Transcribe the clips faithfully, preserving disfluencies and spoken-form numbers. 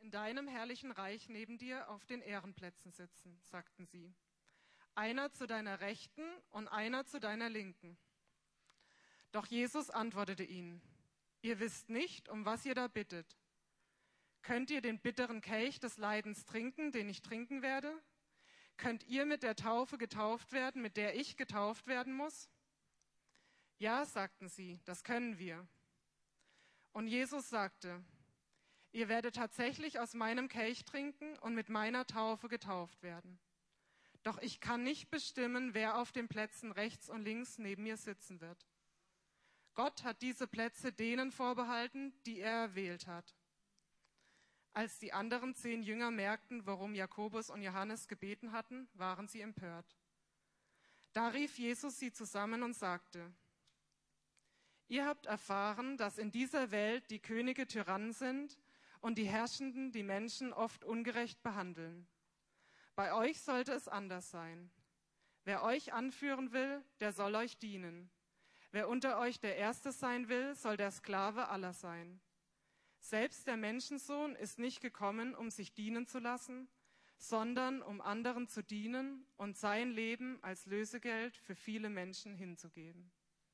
in deinem herrlichen Reich neben dir auf den Ehrenplätzen sitzen, sagten sie. Einer zu deiner Rechten und einer zu deiner Linken. Doch Jesus antwortete ihnen, ihr wisst nicht, um was ihr da bittet. Könnt ihr den bitteren Kelch des Leidens trinken, den ich trinken werde? Könnt ihr mit der Taufe getauft werden, mit der ich getauft werden muss? Ja, sagten sie, das können wir. Und Jesus sagte, ihr werdet tatsächlich aus meinem Kelch trinken und mit meiner Taufe getauft werden. Doch ich kann nicht bestimmen, wer auf den Plätzen rechts und links neben mir sitzen wird. Gott hat diese Plätze denen vorbehalten, die er erwählt hat. Als die anderen zehn Jünger merkten, worum Jakobus und Johannes gebeten hatten, waren sie empört. Da rief Jesus sie zusammen und sagte, ihr habt erfahren, dass in dieser Welt die Könige Tyrannen sind und die Herrschenden die Menschen oft ungerecht behandeln. Bei euch sollte es anders sein. Wer euch anführen will, der soll euch dienen. Wer unter euch der Erste sein will, soll der Sklave aller sein. Selbst der Menschensohn ist nicht gekommen, um sich dienen zu lassen, sondern um anderen zu dienen und sein Leben als Lösegeld für viele Menschen hinzugeben.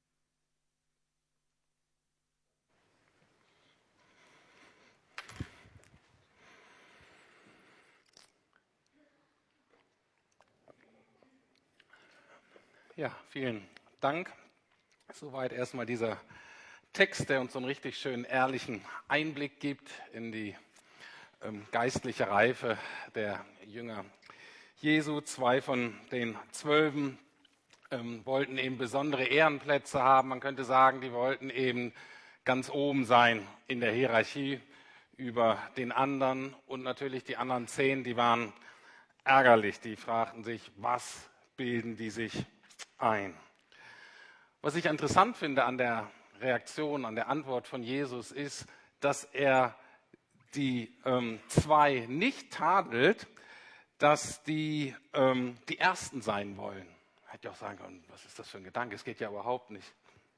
Ja, vielen Dank. Soweit erstmal dieser Text, der uns so einen richtig schönen, ehrlichen Einblick gibt in die ähm, geistliche Reife der Jünger Jesu. Zwei von den Zwölfen ähm, wollten eben besondere Ehrenplätze haben. Man könnte sagen, die wollten eben ganz oben sein in der Hierarchie über den anderen. Und natürlich die anderen zehn, die waren ärgerlich. Die fragten sich, was bilden die sich ein? Was ich interessant finde an der Reaktion, an der Antwort von Jesus ist, dass er die ähm, zwei nicht tadelt, dass die ähm, die Ersten sein wollen. Hätte ich auch sagen können, was ist das für ein Gedanke? Es geht ja überhaupt nicht.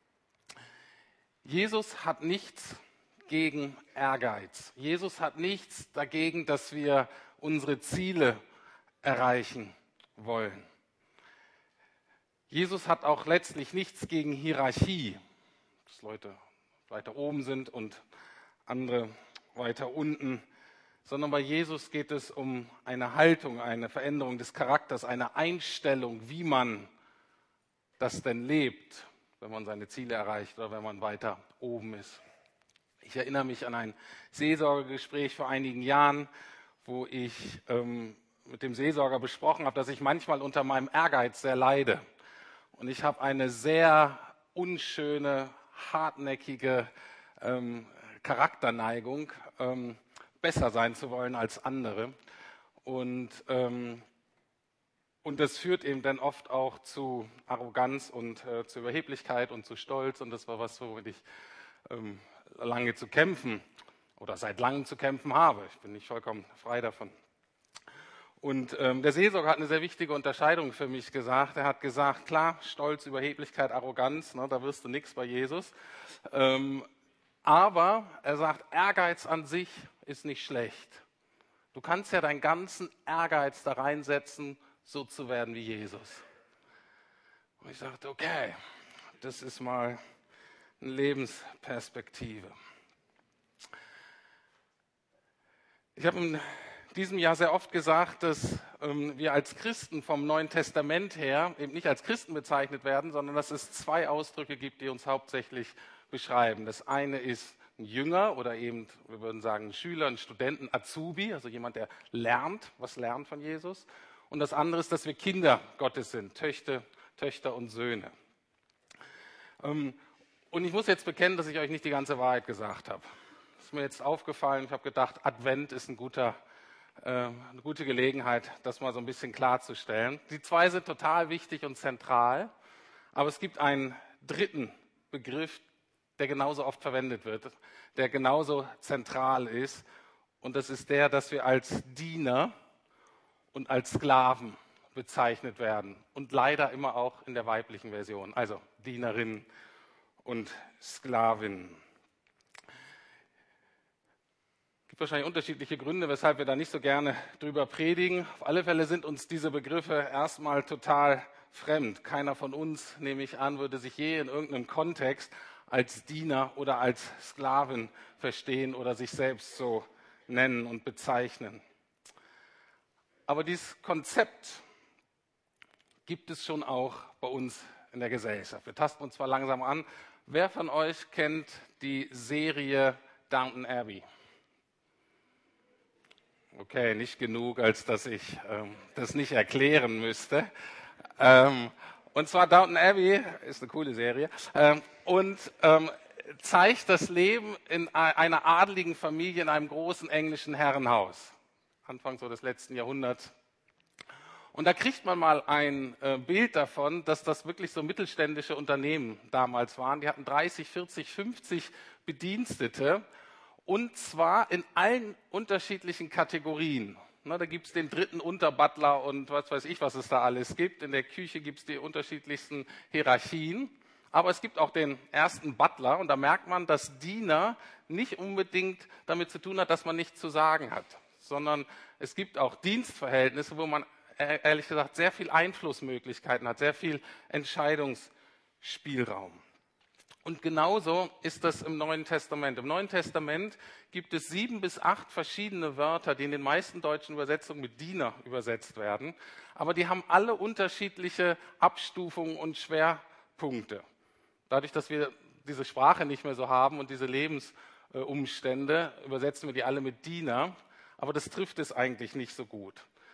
Jesus hat nichts gegen Ehrgeiz. Jesus hat nichts dagegen, dass wir unsere Ziele erreichen wollen. Jesus hat auch letztlich nichts gegen Hierarchie, dass Leute weiter oben sind und andere weiter unten, sondern bei Jesus geht es um eine Haltung, eine Veränderung des Charakters, eine Einstellung, wie man das denn lebt, wenn man seine Ziele erreicht oder wenn man weiter oben ist. Ich erinnere mich an ein Seelsorgegespräch vor einigen Jahren, wo ich ähm, mit dem Seelsorger besprochen habe, dass ich manchmal unter meinem Ehrgeiz sehr leide. Und ich habe eine sehr unschöne, hartnäckige ähm, Charakterneigung, ähm, besser sein zu wollen als andere. Und, ähm, und das führt eben dann oft auch zu Arroganz und äh, zu Überheblichkeit und zu Stolz. Und das war was, womit ich ähm, lange zu kämpfen oder seit langem zu kämpfen habe. Ich bin nicht vollkommen frei davon. Und ähm, der Seelsorger hat eine sehr wichtige Unterscheidung für mich gesagt. Er hat gesagt, klar, Stolz, Überheblichkeit, Arroganz, ne, da wirst du nichts bei Jesus. Ähm, aber er sagt, Ehrgeiz an sich ist nicht schlecht. Du kannst ja deinen ganzen Ehrgeiz da reinsetzen, so zu werden wie Jesus. Und ich sagte, okay, das ist mal eine Lebensperspektive. Ich habe in diesem Jahr sehr oft gesagt, dass ähm, wir als Christen vom Neuen Testament her eben nicht als Christen bezeichnet werden, sondern dass es zwei Ausdrücke gibt, die uns hauptsächlich beschreiben. Das eine ist ein Jünger oder eben, wir würden sagen, ein Schüler, ein Student, ein Azubi, also jemand, der lernt, was lernt von Jesus. Und das andere ist, dass wir Kinder Gottes sind, Töchter, Töchter und Söhne. Ähm, und ich muss jetzt bekennen, dass ich euch nicht die ganze Wahrheit gesagt habe. Das ist mir jetzt aufgefallen. Ich habe gedacht, Advent ist ein guter eine gute Gelegenheit, das mal so ein bisschen klarzustellen. Die zwei sind total wichtig und zentral, aber es gibt einen dritten Begriff, der genauso oft verwendet wird, der genauso zentral ist, und das ist der, dass wir als Diener und als Sklaven bezeichnet werden und leider immer auch in der weiblichen Version, also Dienerinnen und Sklavinnen. gibt wahrscheinlich unterschiedliche Gründe, weshalb wir da nicht so gerne drüber predigen. Auf alle Fälle sind uns diese Begriffe erstmal total fremd. Keiner von uns, nehme ich an, würde sich je in irgendeinem Kontext als Diener oder als Sklaven verstehen oder sich selbst so nennen und bezeichnen. Aber dieses Konzept gibt es schon auch bei uns in der Gesellschaft. Wir tasten uns zwar langsam an. Wer von euch kennt die Serie Downton Abbey? Okay, nicht genug, als dass ich ähm, das nicht erklären müsste. Ähm, und zwar Downton Abbey ist eine coole Serie ähm, und ähm, zeigt das Leben in einer adligen Familie in einem großen englischen Herrenhaus. Anfang so des letzten Jahrhunderts. Und da kriegt man mal ein äh, Bild davon, dass das wirklich so mittelständische Unternehmen damals waren. Die hatten dreißig, vierzig, fünfzig Bedienstete. Und zwar in allen unterschiedlichen Kategorien. Na, da gibt es den dritten Unterbutler und was weiß ich, was es da alles gibt. In der Küche gibt es die unterschiedlichsten Hierarchien. Aber es gibt auch den ersten Butler und da merkt man, dass Diener nicht unbedingt damit zu tun hat, dass man nichts zu sagen hat. Sondern es gibt auch Dienstverhältnisse, wo man ehrlich gesagt sehr viel Einflussmöglichkeiten hat, sehr viel Entscheidungsspielraum. Und genauso ist das im Neuen Testament. Im Neuen Testament gibt es sieben bis acht verschiedene Wörter, die in den meisten deutschen Übersetzungen mit Diener übersetzt werden. Aber die haben alle unterschiedliche Abstufungen und Schwerpunkte. Dadurch, dass wir diese Sprache nicht mehr so haben und diese Lebensumstände, übersetzen wir die alle mit Diener. Aber das trifft es eigentlich nicht so gut.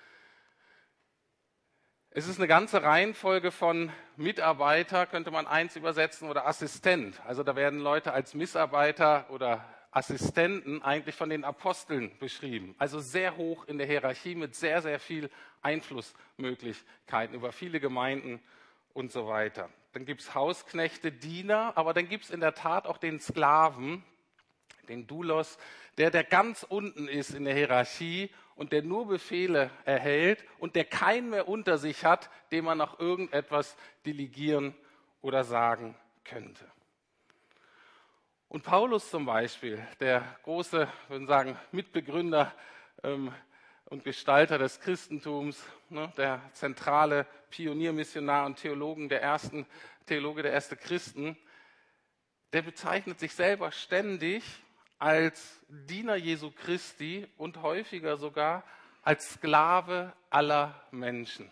Es ist eine ganze Reihenfolge von Mitarbeiter, könnte man eins übersetzen, oder Assistent. Also da werden Leute als Mitarbeiter oder Assistenten eigentlich von den Aposteln beschrieben. Also sehr hoch in der Hierarchie mit sehr, sehr viel Einflussmöglichkeiten über viele Gemeinden und so weiter. Dann gibt es Hausknechte, Diener, aber dann gibt es in der Tat auch den Sklaven, den Doulos, der, der ganz unten ist in der Hierarchie und der nur Befehle erhält und der keinen mehr unter sich hat, dem man noch irgendetwas delegieren oder sagen könnte. Und Paulus zum Beispiel, der große, würden sagen, Mitbegründer ähm, und Gestalter des Christentums, ne, der zentrale Pioniermissionar und Theologen der ersten, Theologe der ersten Christen, der bezeichnet sich selber ständig als Diener Jesu Christi und häufiger sogar als Sklave aller Menschen.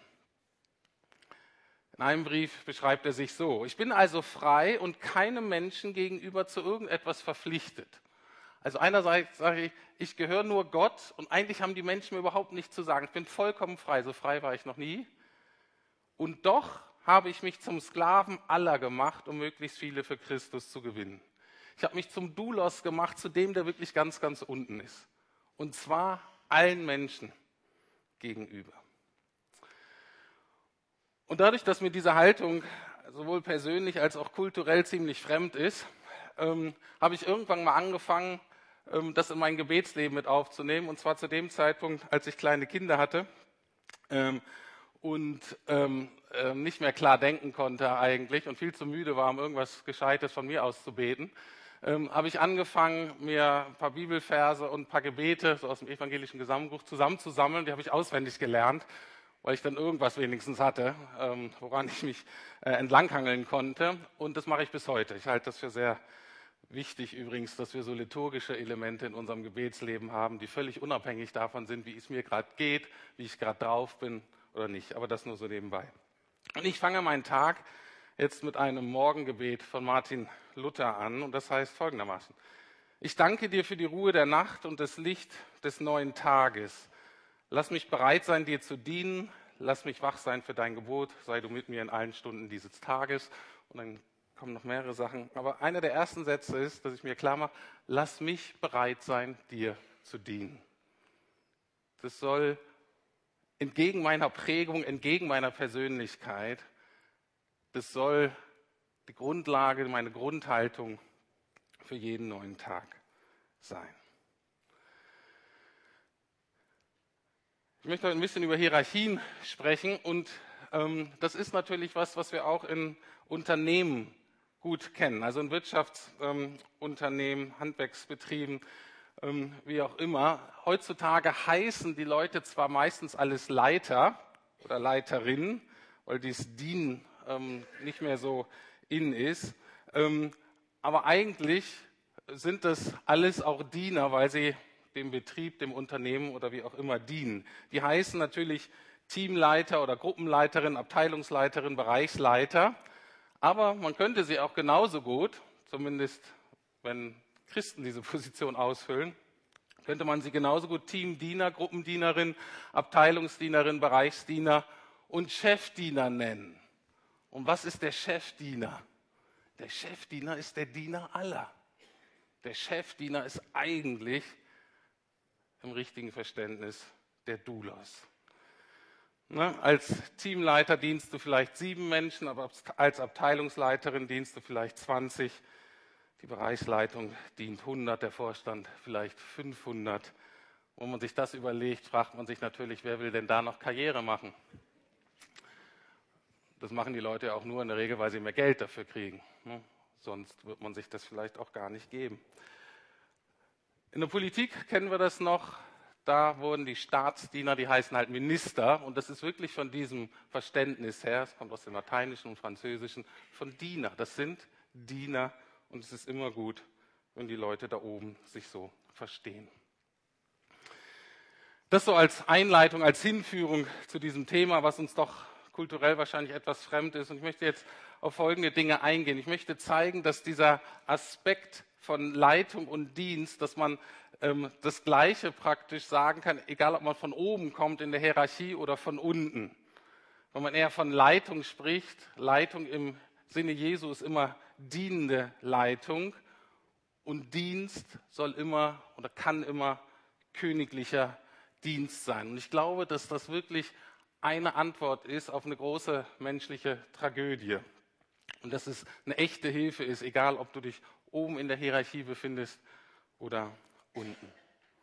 In einem Brief beschreibt er sich so: Ich bin also frei und keinem Menschen gegenüber zu irgendetwas verpflichtet. Also einerseits sage ich, ich gehöre nur Gott und eigentlich haben die Menschen mir überhaupt nichts zu sagen. Ich bin vollkommen frei, so frei war ich noch nie. Und doch habe ich mich zum Sklaven aller gemacht, um möglichst viele für Christus zu gewinnen. Ich habe mich zum Doulos gemacht, zu dem, der wirklich ganz, ganz unten ist. Und zwar allen Menschen gegenüber. Und dadurch, dass mir diese Haltung sowohl persönlich als auch kulturell ziemlich fremd ist, ähm, habe ich irgendwann mal angefangen, ähm, das in mein Gebetsleben mit aufzunehmen. Und zwar zu dem Zeitpunkt, als ich kleine Kinder hatte ähm, und ähm, äh, nicht mehr klar denken konnte eigentlich und viel zu müde war, um irgendwas Gescheites von mir aus zu beten. Ähm, habe ich angefangen, mir ein paar Bibelverse und ein paar Gebete so aus dem evangelischen Gesamtbuch zusammenzusammeln. Die habe ich auswendig gelernt, weil ich dann irgendwas wenigstens hatte, ähm, woran ich mich äh, entlanghangeln konnte. Und das mache ich bis heute. Ich halte das für sehr wichtig übrigens, dass wir so liturgische Elemente in unserem Gebetsleben haben, die völlig unabhängig davon sind, wie es mir gerade geht, wie ich gerade drauf bin oder nicht. Aber das nur so nebenbei. Und ich fange meinen Tag jetzt mit einem Morgengebet von Martin Luther an und das heißt folgendermaßen: Ich danke dir für die Ruhe der Nacht und das Licht des neuen Tages. Lass mich bereit sein, dir zu dienen. Lass mich wach sein für dein Gebot. Sei du mit mir in allen Stunden dieses Tages. Und dann kommen noch mehrere Sachen. Aber einer der ersten Sätze ist, dass ich mir klar mache: Lass mich bereit sein, dir zu dienen. Das soll entgegen meiner Prägung, entgegen meiner Persönlichkeit, das soll die Grundlage, meine Grundhaltung für jeden neuen Tag sein. Ich möchte heute ein bisschen über Hierarchien sprechen und ähm, das ist natürlich was, was wir auch in Unternehmen gut kennen. Also in Wirtschaftsunternehmen, ähm, Handwerksbetrieben ähm, wie auch immer. Heutzutage heißen die Leute zwar meistens alles Leiter oder Leiterinnen, weil dieses Dienen ähm, nicht mehr so in ist, ähm, aber eigentlich sind das alles auch Diener, weil sie dem Betrieb, dem Unternehmen oder wie auch immer dienen. Die heißen natürlich Teamleiter oder Gruppenleiterin, Abteilungsleiterin, Bereichsleiter, aber man könnte sie auch genauso gut, zumindest wenn Christen diese Position ausfüllen, könnte man sie genauso gut Teamdiener, Gruppendienerin, Abteilungsdienerin, Bereichsdiener und Chefdiener nennen. Und was ist der Chefdiener? Der Chefdiener ist der Diener aller. Der Chefdiener ist eigentlich im richtigen Verständnis der Doulos. Ne? Als Teamleiter dienst du vielleicht sieben Menschen, aber als Abteilungsleiterin dienst du vielleicht zwanzig. Die Bereichsleitung dient hundert, der Vorstand vielleicht fünfhundert. Wenn man sich das überlegt, fragt man sich natürlich, wer will denn da noch Karriere machen? Das machen die Leute ja auch nur in der Regel, weil sie mehr Geld dafür kriegen. Ne? Sonst wird man sich das vielleicht auch gar nicht geben. In der Politik kennen wir das noch, da wurden die Staatsdiener, die heißen halt Minister, und das ist wirklich von diesem Verständnis her, es kommt aus dem Lateinischen und Französischen, von Diener. Das sind Diener und es ist immer gut, wenn die Leute da oben sich so verstehen. Das so als Einleitung, als Hinführung zu diesem Thema, was uns doch kulturell wahrscheinlich etwas fremd ist. Und ich möchte jetzt auf folgende Dinge eingehen. Ich möchte zeigen, dass dieser Aspekt von Leitung und Dienst, dass man ähm, das Gleiche praktisch sagen kann, egal ob man von oben kommt in der Hierarchie oder von unten. Wenn man eher von Leitung spricht, Leitung im Sinne Jesu ist immer dienende Leitung und Dienst soll immer oder kann immer königlicher Dienst sein. Und ich glaube, dass das wirklich eine Antwort ist auf eine große menschliche Tragödie. Und dass es eine echte Hilfe ist, egal ob du dich oben in der Hierarchie befindest oder unten.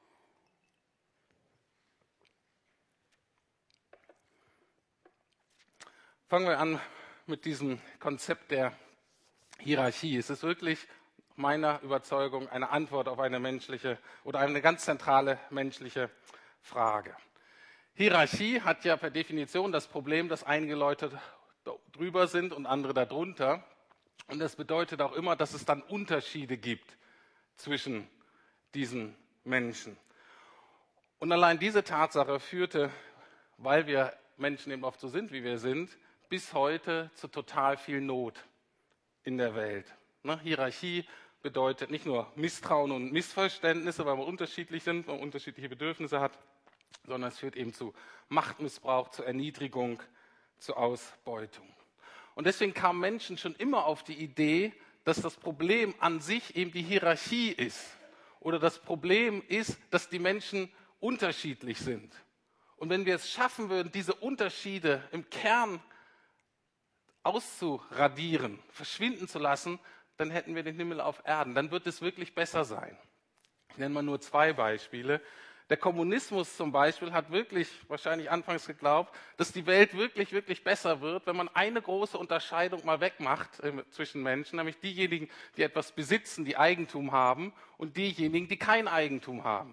Fangen wir an mit diesem Konzept der Hierarchie. Es ist wirklich meiner Überzeugung eine Antwort auf eine menschliche oder eine ganz zentrale menschliche Frage. Hierarchie hat ja per Definition das Problem, dass einige Leute drüber sind und andere darunter. Und das bedeutet auch immer, dass es dann Unterschiede gibt zwischen diesen Menschen. Und allein diese Tatsache führte, weil wir Menschen eben oft so sind, wie wir sind, bis heute zu total viel Not in der Welt. Ne? Hierarchie bedeutet nicht nur Misstrauen und Missverständnisse, weil wir unterschiedlich sind, weil man unterschiedliche Bedürfnisse hat, sondern es führt eben zu Machtmissbrauch, zu Erniedrigung, zu Ausbeutung. Und deswegen kamen Menschen schon immer auf die Idee, dass das Problem an sich eben die Hierarchie ist. Oder das Problem ist, dass die Menschen unterschiedlich sind. Und wenn wir es schaffen würden, diese Unterschiede im Kern auszuradieren, verschwinden zu lassen, dann hätten wir den Himmel auf Erden. Dann wird es wirklich besser sein. Ich nenne mal nur zwei Beispiele. Der Kommunismus zum Beispiel hat wirklich wahrscheinlich anfangs geglaubt, dass die Welt wirklich, wirklich besser wird, wenn man eine große Unterscheidung mal wegmacht äh, zwischen Menschen, nämlich diejenigen, die etwas besitzen, die Eigentum haben, und diejenigen, die kein Eigentum haben.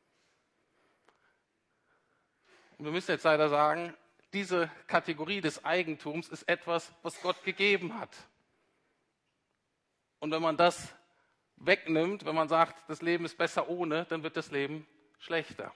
Und wir müssen jetzt leider sagen, diese Kategorie des Eigentums ist etwas, was Gott gegeben hat. Und wenn man das wegnimmt, wenn man sagt, das Leben ist besser ohne, dann wird das Leben schlechter.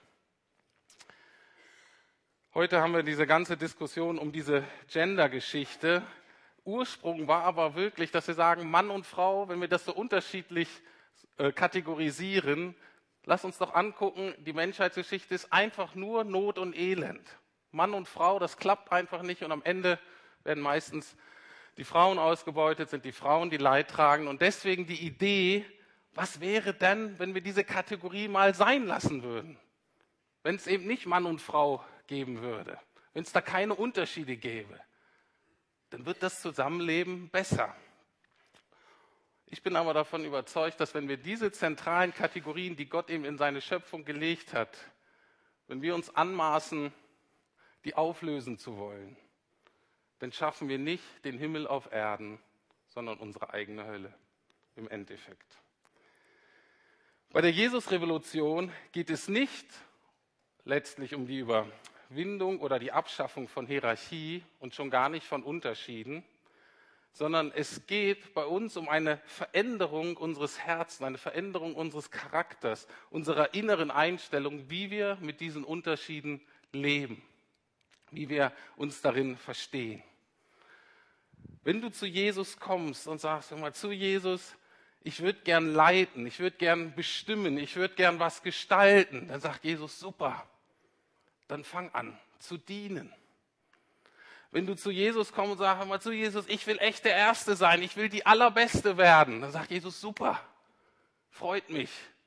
Heute haben wir diese ganze Diskussion um diese Gender-Geschichte. Ursprung war aber wirklich, dass wir sagen, Mann und Frau, wenn wir das so unterschiedlich äh, kategorisieren, lass uns doch angucken, die Menschheitsgeschichte ist einfach nur Not und Elend. Mann und Frau, das klappt einfach nicht und am Ende werden meistens die Frauen ausgebeutet, sind die Frauen, die Leid tragen. Und deswegen die Idee, was wäre denn, wenn wir diese Kategorie mal sein lassen würden? Wenn es eben nicht Mann und Frau geben würde, wenn es da keine Unterschiede gäbe, dann wird das Zusammenleben besser. Ich bin aber davon überzeugt, dass wenn wir diese zentralen Kategorien, die Gott eben in seine Schöpfung gelegt hat, wenn wir uns anmaßen, die auflösen zu wollen, dann schaffen wir nicht den Himmel auf Erden, sondern unsere eigene Hölle im Endeffekt. Bei der Jesus-Revolution geht es nicht letztlich um die Überwindung oder die Abschaffung von Hierarchie und schon gar nicht von Unterschieden, sondern es geht bei uns um eine Veränderung unseres Herzens, eine Veränderung unseres Charakters, unserer inneren Einstellung, wie wir mit diesen Unterschieden leben, wie wir uns darin verstehen. Wenn du zu Jesus kommst und sagst, hör mal zu Jesus, ich würde gern leiten, ich würde gern bestimmen, ich würde gern was gestalten, dann sagt Jesus, super, dann fang an zu dienen. Wenn du zu Jesus kommst und sagst, hör mal zu Jesus, ich will echt der Erste sein, ich will die Allerbeste werden, dann sagt Jesus, super, freut mich.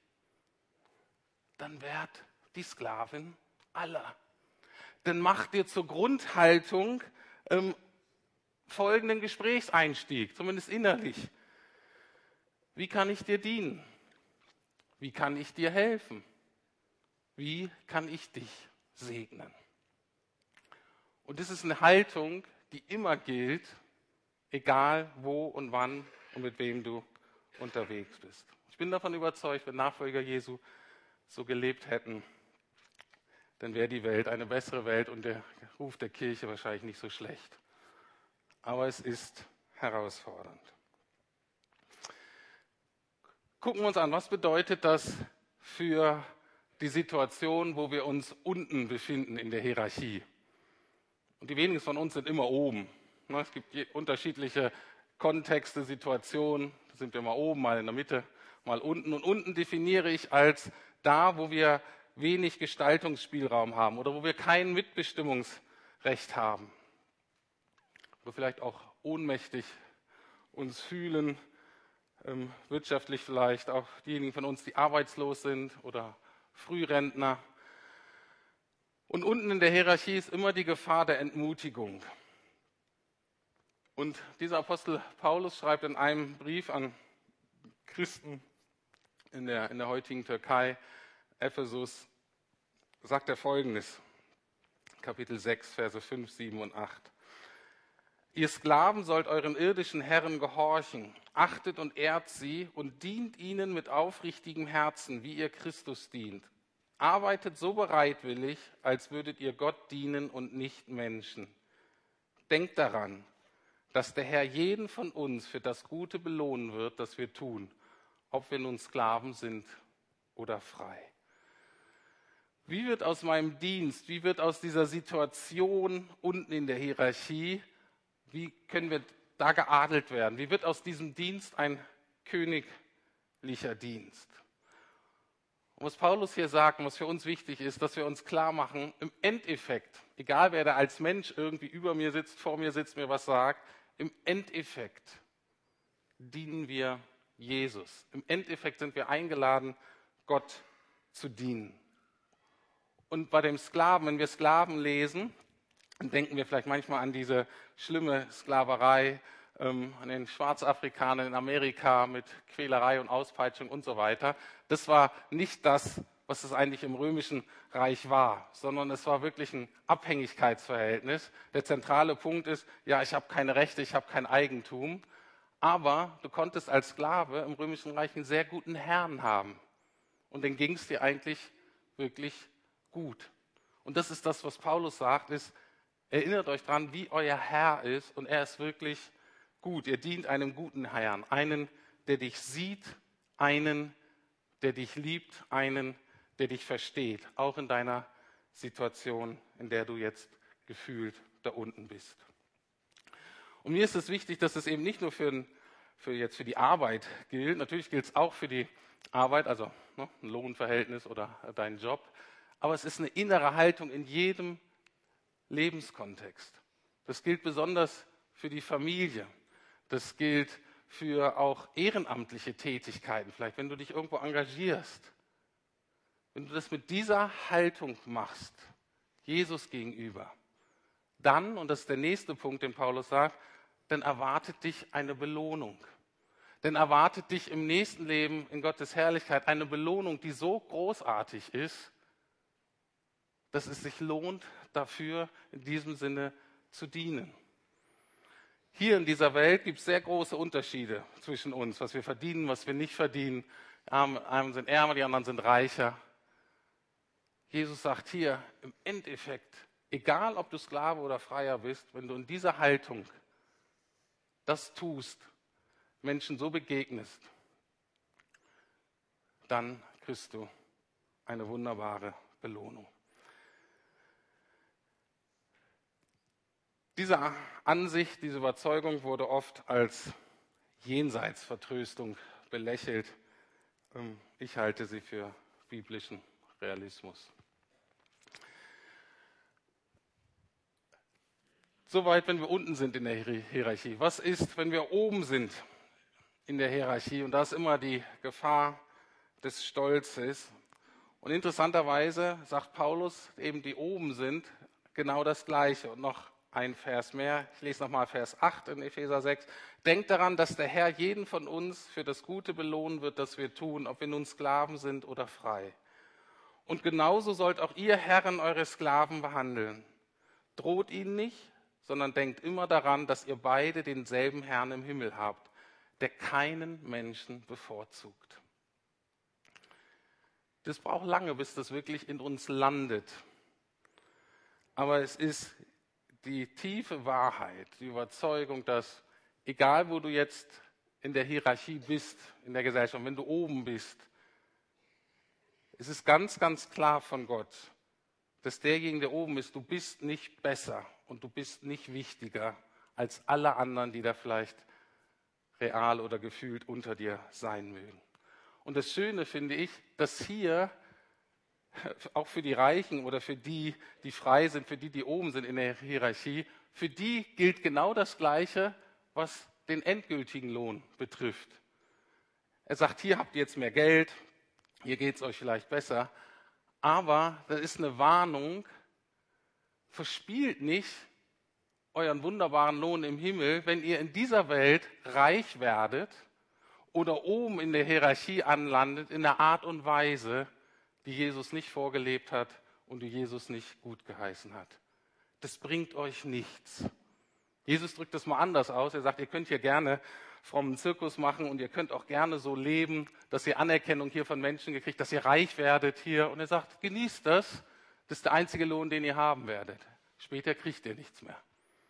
Dann werd die Sklavin aller. Dann mach dir zur Grundhaltung ähm, folgenden Gesprächseinstieg, zumindest innerlich. Wie kann ich dir dienen? Wie kann ich dir helfen? Wie kann ich dich segnen? Und das ist eine Haltung, die immer gilt, egal wo und wann und mit wem du unterwegs bist. Ich bin davon überzeugt, wenn Nachfolger Jesu so gelebt hätten, dann wäre die Welt eine bessere Welt und der Ruf der Kirche wahrscheinlich nicht so schlecht. Aber es ist herausfordernd. Gucken wir uns an, was bedeutet das für die Situation, wo wir uns unten befinden in der Hierarchie? Und die wenigsten von uns sind immer oben. Es gibt unterschiedliche Kontexte, Situationen. Da sind wir mal oben, mal in der Mitte, mal unten. Und unten definiere ich als da, wo wir wenig Gestaltungsspielraum haben oder wo wir kein Mitbestimmungsrecht haben. Wo wir vielleicht auch ohnmächtig uns fühlen, ähm, wirtschaftlich vielleicht, auch diejenigen von uns, die arbeitslos sind oder Frührentner. Und unten in der Hierarchie ist immer die Gefahr der Entmutigung. Und dieser Apostel Paulus schreibt in einem Brief an Christen in der, in der heutigen Türkei, Ephesus, sagt er Folgendes, Kapitel sechs, Verse fünf, sieben und acht. Ihr Sklaven sollt euren irdischen Herren gehorchen, achtet und ehrt sie und dient ihnen mit aufrichtigem Herzen, wie ihr Christus dient. Arbeitet so bereitwillig, als würdet ihr Gott dienen und nicht Menschen. Denkt daran, dass der Herr jeden von uns für das Gute belohnen wird, das wir tun, ob wir nun Sklaven sind oder frei. Wie wird aus meinem Dienst, wie wird aus dieser Situation unten in der Hierarchie, wie können wir da geadelt werden? Wie wird aus diesem Dienst ein königlicher Dienst? Und was Paulus hier sagt und was für uns wichtig ist, dass wir uns klar machen, im Endeffekt, egal wer da als Mensch irgendwie über mir sitzt, vor mir sitzt, mir was sagt, im Endeffekt dienen wir Jesus. Im Endeffekt sind wir eingeladen, Gott zu dienen. Und bei dem Sklaven, wenn wir Sklaven lesen, dann denken wir vielleicht manchmal an diese schlimme Sklaverei, ähm, an den Schwarzafrikanern in Amerika mit Quälerei und Auspeitschung und so weiter. Das war nicht das, was es eigentlich im Römischen Reich war, sondern es war wirklich ein Abhängigkeitsverhältnis. Der zentrale Punkt ist, ja, ich habe keine Rechte, ich habe kein Eigentum, aber du konntest als Sklave im Römischen Reich einen sehr guten Herrn haben. Und dann ging es dir eigentlich wirklich gut. Und das ist das, was Paulus sagt, ist, erinnert euch dran, wie euer Herr ist und er ist wirklich gut. Ihr dient einem guten Herrn, einen, der dich sieht, einen, der dich liebt, einen, der dich versteht, auch in deiner Situation, in der du jetzt gefühlt da unten bist. Und mir ist es wichtig, dass es eben nicht nur für, ein, für, jetzt für die Arbeit gilt, natürlich gilt es auch für die Arbeit, also ne, ein Lohnverhältnis oder deinen Job, aber es ist eine innere Haltung in jedem Lebenskontext. Das gilt besonders für die Familie. Das gilt für auch ehrenamtliche Tätigkeiten, vielleicht wenn du dich irgendwo engagierst. Wenn du das mit dieser Haltung machst, Jesus gegenüber, dann, und das ist der nächste Punkt, den Paulus sagt, dann erwartet dich eine Belohnung. Dann erwartet dich im nächsten Leben in Gottes Herrlichkeit eine Belohnung, die so großartig ist, dass es sich lohnt, dafür in diesem Sinne zu dienen. Hier in dieser Welt gibt es sehr große Unterschiede zwischen uns, was wir verdienen, was wir nicht verdienen. Die einen sind ärmer, die anderen sind reicher. Jesus sagt hier, im Endeffekt, egal ob du Sklave oder Freier bist, wenn du in dieser Haltung das tust, Menschen so begegnest, dann kriegst du eine wunderbare Belohnung. Diese Ansicht, diese Überzeugung wurde oft als Jenseitsvertröstung belächelt. Ich halte sie für biblischen Realismus. Soweit, wenn wir unten sind in der Hierarchie. Was ist, wenn wir oben sind in der Hierarchie? Und da ist immer die Gefahr des Stolzes. Und interessanterweise sagt Paulus, eben die oben sind, genau das Gleiche. Und noch ein Vers mehr. Ich lese nochmal Vers acht in Epheser sechs. Denkt daran, dass der Herr jeden von uns für das Gute belohnen wird, das wir tun, ob wir nun Sklaven sind oder frei. Und genauso sollt auch ihr Herren eure Sklaven behandeln. Droht ihnen nicht, sondern denkt immer daran, dass ihr beide denselben Herrn im Himmel habt, der keinen Menschen bevorzugt. Das braucht lange, bis das wirklich in uns landet. Aber es ist die tiefe Wahrheit, die Überzeugung, dass egal wo du jetzt in der Hierarchie bist, in der Gesellschaft, wenn du oben bist, es ist ganz, ganz klar von Gott, dass derjenige, der oben ist, du bist nicht besser und du bist nicht wichtiger als alle anderen, die da vielleicht real oder gefühlt unter dir sein mögen. Und das Schöne finde ich, dass hier auch für die Reichen oder für die, die frei sind, für die, die oben sind in der Hierarchie, für die gilt genau das Gleiche, was den endgültigen Lohn betrifft. Er sagt, hier habt ihr jetzt mehr Geld, hier geht es euch vielleicht besser, aber das ist eine Warnung, verspielt nicht euren wunderbaren Lohn im Himmel, wenn ihr in dieser Welt reich werdet oder oben in der Hierarchie anlandet, in einer Art und Weise, die Jesus nicht vorgelebt hat und die Jesus nicht gut geheißen hat. Das bringt euch nichts. Jesus drückt das mal anders aus. Er sagt, ihr könnt hier gerne frommen Zirkus machen und ihr könnt auch gerne so leben, dass ihr Anerkennung hier von Menschen gekriegt, dass ihr reich werdet hier. Und er sagt, genießt das. Das ist der einzige Lohn, den ihr haben werdet. Später kriegt ihr nichts mehr.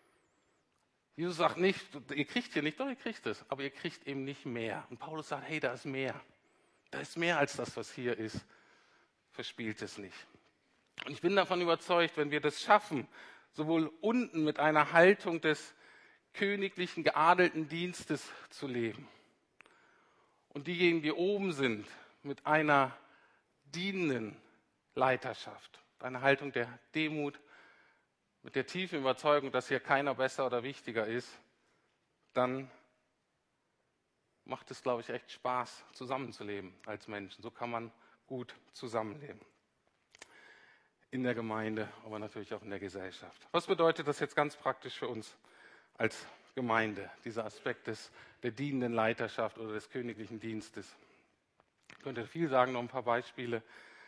Jesus sagt nicht, ihr kriegt hier nicht, doch ihr kriegt es, aber ihr kriegt eben nicht mehr. Und Paulus sagt, hey, da ist mehr. Da ist mehr als das, was hier ist. Verspielt es nicht. Und ich bin davon überzeugt, wenn wir das schaffen, sowohl unten mit einer Haltung des königlichen, geadelten Dienstes zu leben und diejenigen, die oben sind, mit einer dienenden Leiterschaft, einer Haltung der Demut, mit der tiefen Überzeugung, dass hier keiner besser oder wichtiger ist, dann macht es, glaube ich, echt Spaß, zusammenzuleben als Menschen. So kann man gut zusammenleben. In der Gemeinde, aber natürlich auch in der Gesellschaft. Was bedeutet das jetzt ganz praktisch für uns als Gemeinde, dieser Aspekt des, der dienenden Leiterschaft oder des königlichen Dienstes? Ich könnte viel sagen, noch ein paar Beispiele.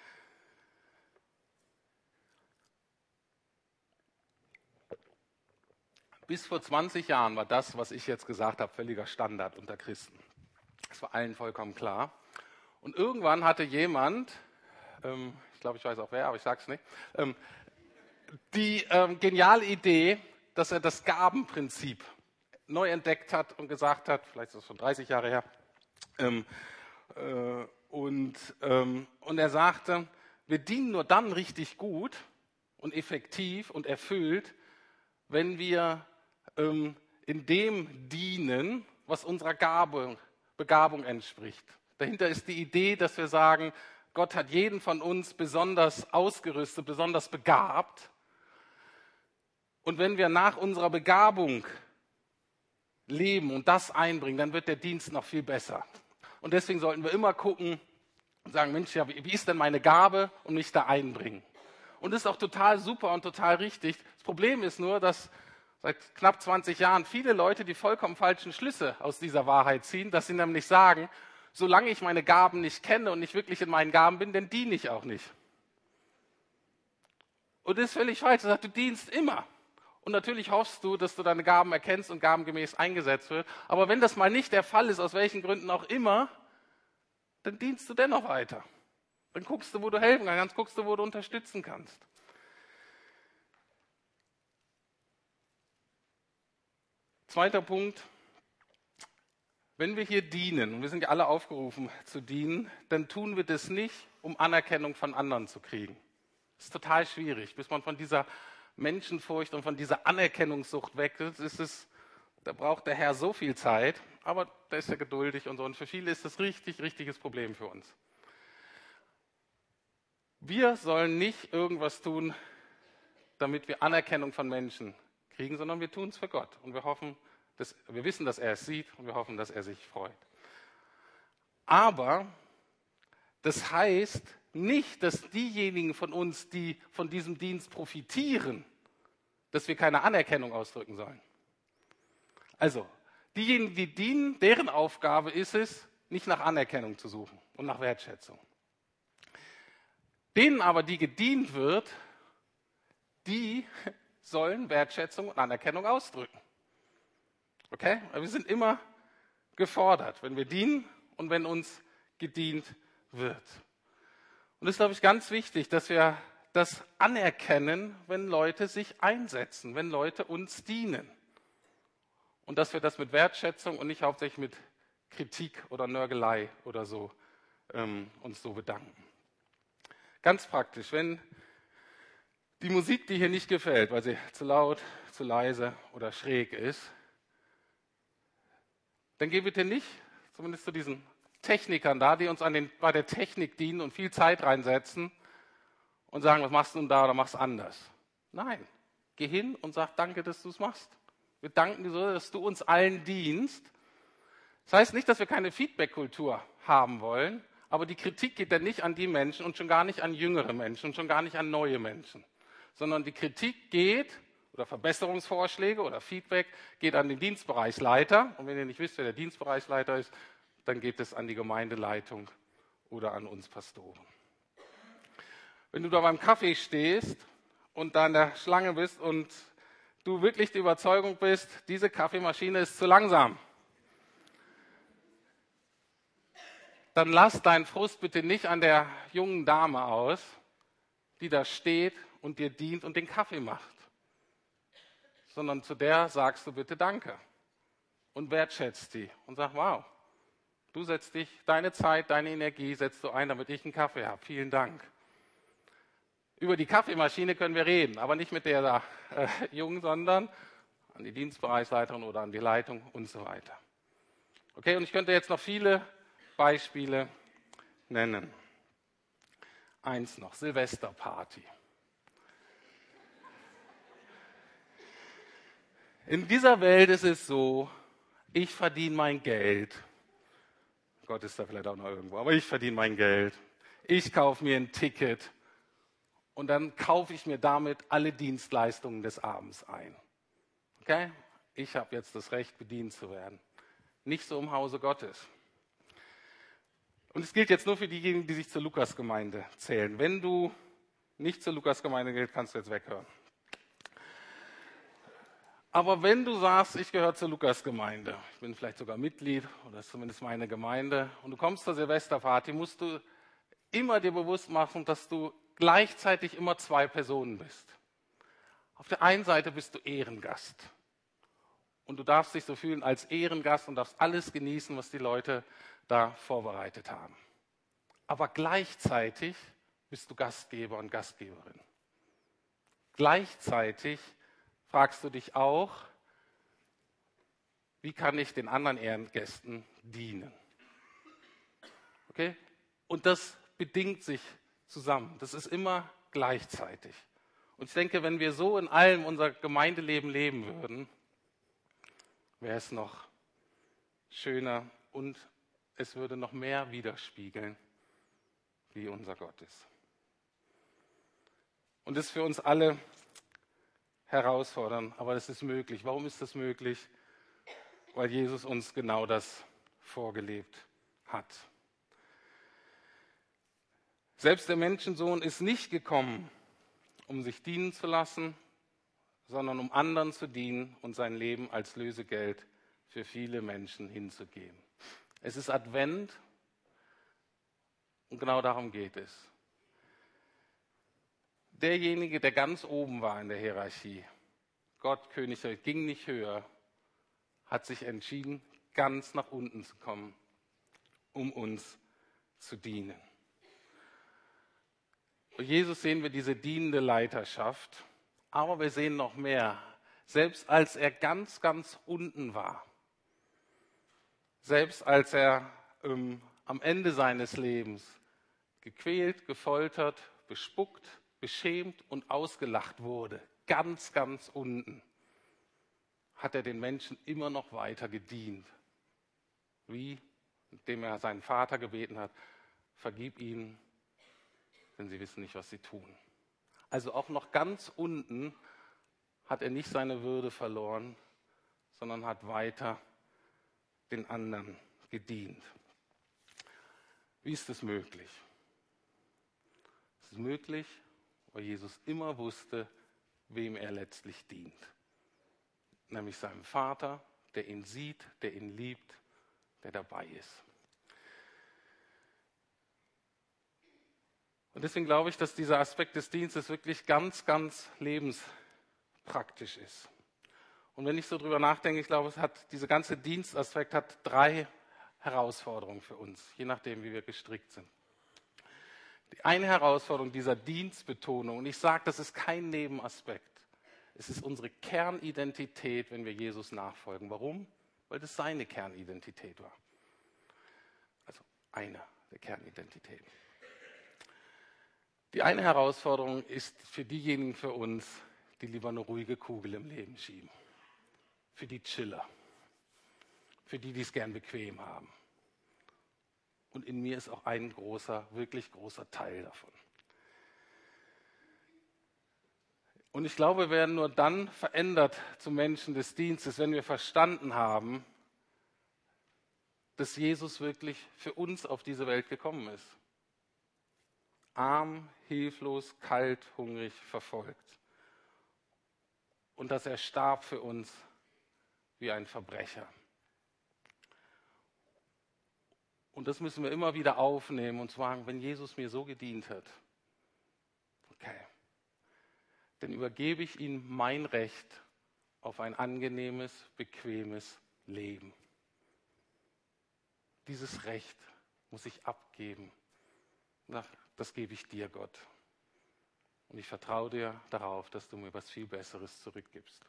Bis vor zwanzig Jahren war das, was ich jetzt gesagt habe, völliger Standard unter Christen. Das war allen vollkommen klar. Und irgendwann hatte jemand, ähm, ich glaube, ich weiß auch wer, aber ich sage es nicht, ähm, die ähm, geniale Idee, dass er das Gabenprinzip neu entdeckt hat und gesagt hat, vielleicht ist das schon dreißig Jahre her, ähm, äh, und, ähm, und er sagte, wir dienen nur dann richtig gut und effektiv und erfüllt, wenn wir ähm, in dem dienen, was unserer Gabe, Begabung entspricht. Dahinter ist die Idee, dass wir sagen, Gott hat jeden von uns besonders ausgerüstet, besonders begabt. Und wenn wir nach unserer Begabung leben und das einbringen, dann wird der Dienst noch viel besser. Und deswegen sollten wir immer gucken und sagen, Mensch, ja, wie ist denn meine Gabe und mich da einbringen? Und das ist auch total super und total richtig. Das Problem ist nur, dass seit knapp zwanzig Jahren viele Leute die vollkommen falschen Schlüsse aus dieser Wahrheit ziehen, dass sie nämlich sagen, solange ich meine Gaben nicht kenne und nicht wirklich in meinen Gaben bin, dann diene ich auch nicht. Und das ist völlig falsch. Er sagt, du dienst immer. Und natürlich hoffst du, dass du deine Gaben erkennst und gabengemäß eingesetzt wird. Aber wenn das mal nicht der Fall ist, aus welchen Gründen auch immer, dann dienst du dennoch weiter. Dann guckst du, wo du helfen kannst, guckst du, wo du unterstützen kannst. Zweiter Punkt, wenn wir hier dienen, und wir sind ja alle aufgerufen zu dienen, dann tun wir das nicht, um Anerkennung von anderen zu kriegen. Das ist total schwierig, bis man von dieser Menschenfurcht und von dieser Anerkennungssucht weg ist. ist es, da braucht der Herr so viel Zeit, aber der ist ja geduldig und so. Und für viele ist das richtig, richtiges Problem für uns. Wir sollen nicht irgendwas tun, damit wir Anerkennung von Menschen kriegen, sondern wir tun es für Gott. Und wir hoffen, dass, wir wissen, dass er es sieht und wir hoffen, dass er sich freut. Aber das heißt nicht, dass diejenigen von uns, die von diesem Dienst profitieren, dass wir keine Anerkennung ausdrücken sollen. Also, diejenigen, die dienen, deren Aufgabe ist es, nicht nach Anerkennung zu suchen und nach Wertschätzung. Denen aber, die gedient wird, die sollen Wertschätzung und Anerkennung ausdrücken. Okay? Wir sind immer gefordert, wenn wir dienen und wenn uns gedient wird. Und es ist, glaube ich, ganz wichtig, dass wir das anerkennen, wenn Leute sich einsetzen, wenn Leute uns dienen. Und dass wir das mit Wertschätzung und nicht hauptsächlich mit Kritik oder Nörgelei oder so ähm, uns so bedanken. Ganz praktisch, wenn die Musik dir hier nicht gefällt, weil sie zu laut, zu leise oder schräg ist, dann geh bitte nicht, zumindest zu diesen Technikern da, die uns an den, bei der Technik dienen und viel Zeit reinsetzen und sagen, was machst du denn da oder machst anders. Nein, geh hin und sag danke, dass du es machst. Wir danken dir so, dass du uns allen dienst. Das heißt nicht, dass wir keine Feedback-Kultur haben wollen, aber die Kritik geht dann nicht an die Menschen und schon gar nicht an jüngere Menschen und schon gar nicht an neue Menschen, sondern die Kritik geht, oder Verbesserungsvorschläge oder Feedback, geht an den Dienstbereichsleiter. Und wenn ihr nicht wisst, wer der Dienstbereichsleiter ist, dann geht es an die Gemeindeleitung oder an uns Pastoren. Wenn du da beim Kaffee stehst und da in der Schlange bist und du wirklich die Überzeugung bist, diese Kaffeemaschine ist zu langsam, dann lass deinen Frust bitte nicht an der jungen Dame aus, die da steht und dir dient und den Kaffee macht, sondern zu der sagst du bitte Danke und wertschätzt die und sag, wow, du setzt dich, deine Zeit, deine Energie setzt du ein, damit ich einen Kaffee habe. Vielen Dank. Über die Kaffeemaschine können wir reden, aber nicht mit der da, äh, Jungen, sondern an die Dienstbereichsleiterin oder an die Leitung und so weiter. Okay, und ich könnte jetzt noch viele Beispiele nennen. Eins noch, Silvesterparty. In dieser Welt ist es so, ich verdiene mein Geld. Gott ist da vielleicht auch noch irgendwo, aber ich verdiene mein Geld. Ich kaufe mir ein Ticket und dann kaufe ich mir damit alle Dienstleistungen des Abends ein. Okay? Ich habe jetzt das Recht, bedient zu werden. Nicht so im Hause Gottes. Und es gilt jetzt nur für diejenigen, die sich zur Lukasgemeinde zählen. Wenn du nicht zur Lukasgemeinde gehst, kannst du jetzt weghören. Aber wenn du sagst, ich gehöre zur Lukasgemeinde, ich bin vielleicht sogar Mitglied oder ist zumindest meine Gemeinde, und du kommst zur Silvesterparty, musst du immer dir bewusst machen, dass du gleichzeitig immer zwei Personen bist. Auf der einen Seite bist du Ehrengast. Und du darfst dich so fühlen als Ehrengast und darfst alles genießen, was die Leute da vorbereitet haben. Aber gleichzeitig bist du Gastgeber und Gastgeberin. Gleichzeitig fragst du dich auch, wie kann ich den anderen Ehrengästen dienen? Okay? Und das bedingt sich zusammen. Das ist immer gleichzeitig. Und ich denke, wenn wir so in allem unser Gemeindeleben leben würden, wäre es noch schöner und es würde noch mehr widerspiegeln, wie unser Gott ist. Und das ist für uns alle herausfordernd, aber das ist möglich. Warum ist das möglich? Weil Jesus uns genau das vorgelebt hat. Selbst der Menschensohn ist nicht gekommen, um sich dienen zu lassen, sondern um anderen zu dienen und sein Leben als Lösegeld für viele Menschen hinzugeben. Es ist Advent Und genau darum geht es. Derjenige, der ganz oben war in der Hierarchie, Gott, König, ging nicht höher, hat sich entschieden, ganz nach unten zu kommen, um uns zu dienen. Bei Jesus sehen wir diese dienende Leiterschaft, aber wir sehen noch mehr. Selbst als er ganz, ganz unten war, selbst als er ähm, am Ende seines Lebens gequält, gefoltert, bespuckt, beschämt und ausgelacht wurde, ganz, ganz unten, hat er den Menschen immer noch weiter gedient. Wie? Indem er seinen Vater gebeten hat, vergib ihnen, denn sie wissen nicht, was sie tun. Also auch noch ganz unten hat er nicht seine Würde verloren, sondern hat weiter den anderen gedient. Wie ist es möglich? Es ist möglich, weil Jesus immer wusste, wem er letztlich dient. Nämlich seinem Vater, der ihn sieht, der ihn liebt, der dabei ist. Und deswegen glaube ich, dass dieser Aspekt des Dienstes wirklich ganz, ganz lebenspraktisch ist. Und wenn ich so drüber nachdenke, ich glaube, es hat, dieser ganze Dienstaspekt hat drei Herausforderungen für uns, je nachdem, wie wir gestrickt sind. Die eine Herausforderung dieser Dienstbetonung, und ich sage, das ist kein Nebenaspekt, es ist unsere Kernidentität, wenn wir Jesus nachfolgen. Warum? Weil das seine Kernidentität war. Also eine der Kernidentitäten. Die eine Herausforderung ist für diejenigen für uns, die lieber eine ruhige Kugel im Leben schieben. Für die Chiller. Für die, die es gern bequem haben. Und in mir ist auch ein großer, wirklich großer Teil davon. Und ich glaube, wir werden nur dann verändert zu Menschen des Dienstes, wenn wir verstanden haben, dass Jesus wirklich für uns auf diese Welt gekommen ist. Arm, hilflos, kalt, hungrig, verfolgt. Und dass er starb für uns wie ein Verbrecher. Und das müssen wir immer wieder aufnehmen und sagen, wenn Jesus mir so gedient hat, okay, dann übergebe ich ihm mein Recht auf ein angenehmes, bequemes Leben. Dieses Recht muss ich abgeben. Das gebe ich dir, Gott. Und ich vertraue dir darauf, dass du mir was viel Besseres zurückgibst.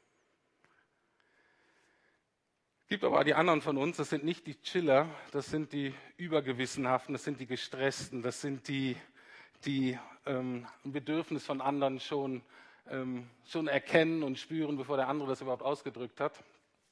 Es gibt aber die anderen von uns, das sind nicht die Chiller, das sind die Übergewissenhaften, das sind die Gestressten, das sind die, die ähm, ein Bedürfnis von anderen schon, ähm, schon erkennen und spüren, bevor der andere das überhaupt ausgedrückt hat.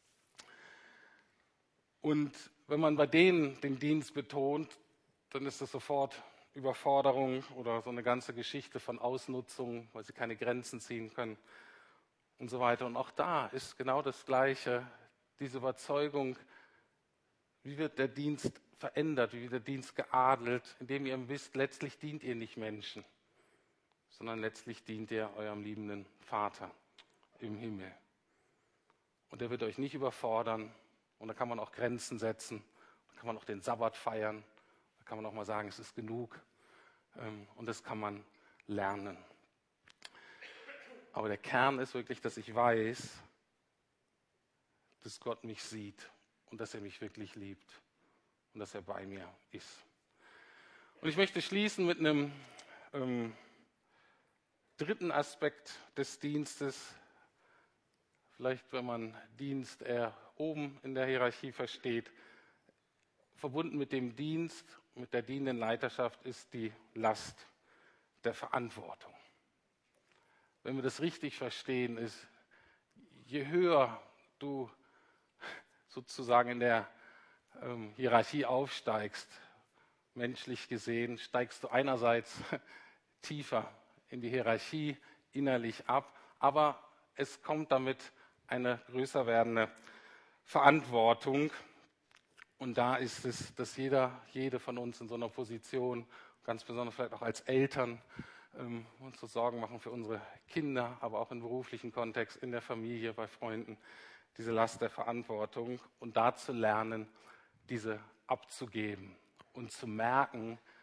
Und wenn man bei denen den Dienst betont, dann ist das sofort Überforderung oder so eine ganze Geschichte von Ausnutzung, weil sie keine Grenzen ziehen können und so weiter. Und auch da ist genau das Gleiche, diese Überzeugung, wie wird der Dienst verändert, wie wird der Dienst geadelt, indem ihr wisst, letztlich dient ihr nicht Menschen, sondern letztlich dient ihr eurem liebenden Vater im Himmel. Und er wird euch nicht überfordern und da kann man auch Grenzen setzen, da kann man auch den Sabbat feiern, da kann man auch mal sagen, es ist genug und das kann man lernen. Aber der Kern ist wirklich, dass ich weiß, dass Gott mich sieht und dass er mich wirklich liebt und dass er bei mir ist. Und ich möchte schließen mit einem ähm, dritten Aspekt des Dienstes. Vielleicht, wenn man Dienst eher oben in der Hierarchie versteht. Verbunden mit dem Dienst, mit der dienenden Leiterschaft ist die Last der Verantwortung. Wenn wir das richtig verstehen, ist, je höher du sozusagen in der ähm, Hierarchie aufsteigst, menschlich gesehen, steigst du einerseits tiefer in die Hierarchie innerlich ab, aber es kommt damit eine größer werdende Verantwortung. Und da ist es, dass jeder, jede von uns in so einer Position, ganz besonders vielleicht auch als Eltern, ähm, uns so Sorgen machen für unsere Kinder, aber auch im beruflichen Kontext, in der Familie, bei Freunden, diese Last der Verantwortung und da zu lernen, diese abzugeben und zu merken,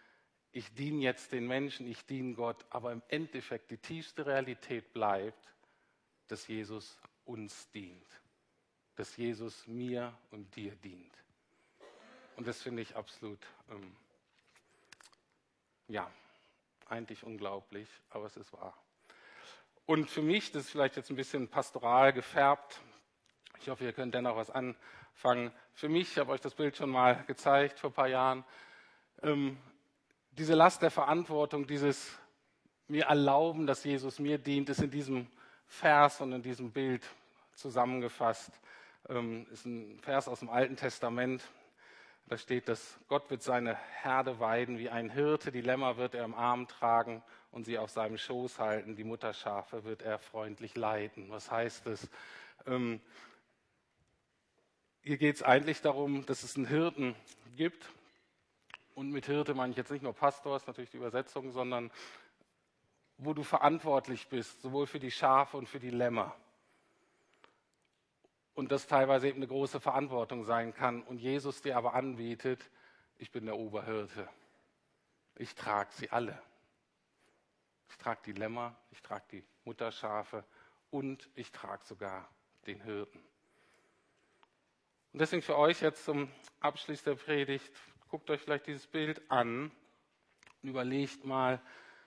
ich diene jetzt den Menschen, ich diene Gott, aber im Endeffekt die tiefste Realität bleibt, dass Jesus uns dient, dass Jesus mir und dir dient. Und das finde ich absolut, ähm, ja, eigentlich unglaublich, aber es ist wahr. Und für mich, das ist vielleicht jetzt ein bisschen pastoral gefärbt, ich hoffe, ihr könnt dennoch was anfangen. Für mich, ich habe euch das Bild schon mal gezeigt vor ein paar Jahren, ähm, diese Last der Verantwortung, dieses mir erlauben, dass Jesus mir dient, ist in diesem Vers und in diesem Bild zusammengefasst. Ähm, ist ein Vers aus dem Alten Testament. Da steht, dass Gott wird seine Herde weiden, wie ein Hirte, die Lämmer wird er im Arm tragen und sie auf seinem Schoß halten, die Mutterschafe wird er freundlich leiten. Was heißt es? Ähm, hier geht es eigentlich darum, dass es einen Hirten gibt. Und mit Hirte meine ich jetzt nicht nur Pastor, ist natürlich die Übersetzung, sondern wo du verantwortlich bist, sowohl für die Schafe und für die Lämmer. Und das teilweise eben eine große Verantwortung sein kann. Und Jesus dir aber anbietet, ich bin der Oberhirte. Ich trage sie alle. Ich trage die Lämmer, ich trage die Mutterschafe und ich trage sogar den Hirten. Und deswegen für euch jetzt zum Abschluss der Predigt, guckt euch vielleicht dieses Bild an und überlegt mal,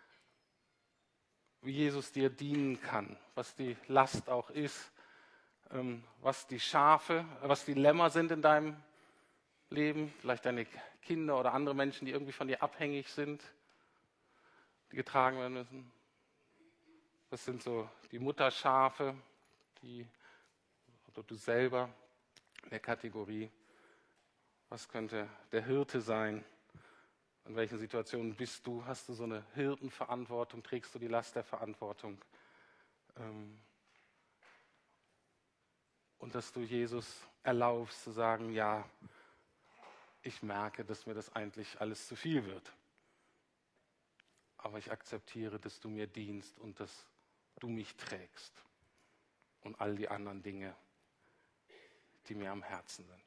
wie Jesus dir dienen kann, was die Last auch ist, was die Schafe, was die Lämmer sind in deinem Leben, vielleicht deine Kinder oder andere Menschen, die irgendwie von dir abhängig sind, die getragen werden müssen. Das sind so die Mutterschafe, die, oder du selber in der Kategorie. Was könnte der Hirte sein? In welchen Situationen bist du? Hast du so eine Hirtenverantwortung? Trägst du die Last der Verantwortung? Und dass du Jesus erlaubst zu sagen, ja, ich merke, dass mir das eigentlich alles zu viel wird. Aber ich akzeptiere, dass du mir dienst und dass du mich trägst. Und all die anderen Dinge, die mir am Herzen sind.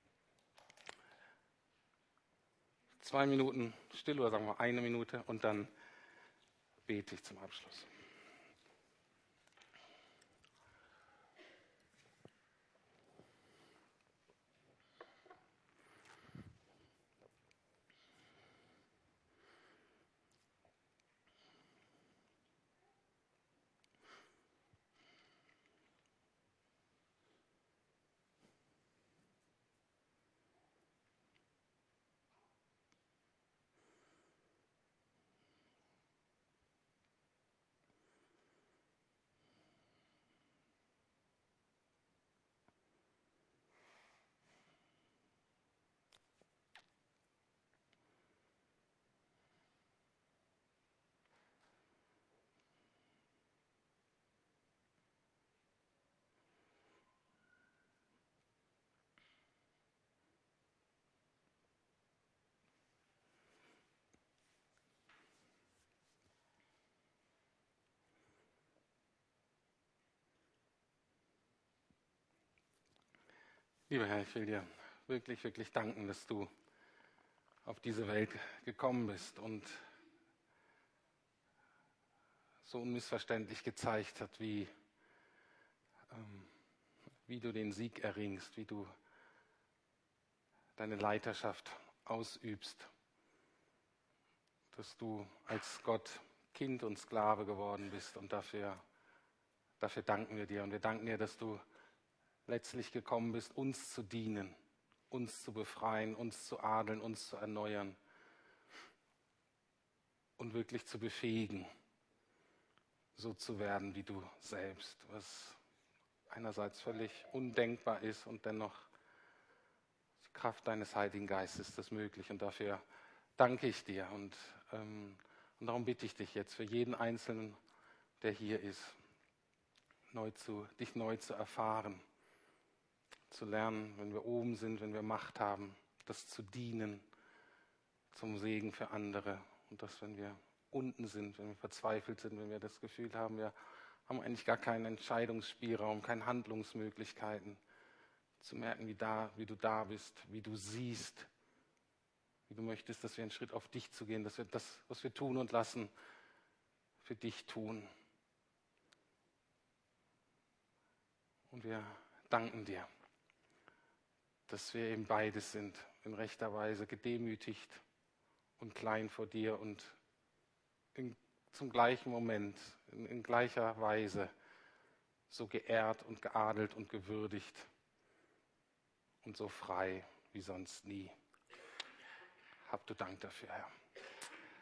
Zwei Minuten still oder sagen wir eine Minute und dann bete ich zum Abschluss. Lieber Herr, ich will dir wirklich, wirklich danken, dass du auf diese Welt gekommen bist und so unmissverständlich gezeigt hat, wie, ähm, wie du den Sieg erringst, wie du deine Leiterschaft ausübst, dass du als Gott Kind und Sklave geworden bist und dafür, dafür danken wir dir. Und wir danken dir, dass du letztlich gekommen bist, uns zu dienen, uns zu befreien, uns zu adeln, uns zu erneuern und wirklich zu befähigen, so zu werden wie du selbst, was einerseits völlig undenkbar ist und dennoch die Kraft deines Heiligen Geistes das möglich. Und dafür danke ich dir und, ähm, und darum bitte ich dich jetzt für jeden Einzelnen, der hier ist, neu zu, dich neu zu erfahren, zu lernen, wenn wir oben sind, wenn wir Macht haben, das zu dienen zum Segen für andere. Und dass, wenn wir unten sind, wenn wir verzweifelt sind, wenn wir das Gefühl haben, wir haben eigentlich gar keinen Entscheidungsspielraum, keine Handlungsmöglichkeiten, zu merken, wie, da, wie du da bist, wie du siehst, wie wie du möchtest, dass wir einen Schritt auf dich zu gehen, dass wir das, was wir tun und lassen, für dich tun. Und wir danken dir, dass wir eben beides sind, in rechter Weise gedemütigt und klein vor dir und in, zum gleichen Moment, in, in gleicher Weise so geehrt und geadelt und gewürdigt und so frei wie sonst nie. Hab du Dank dafür, Herr.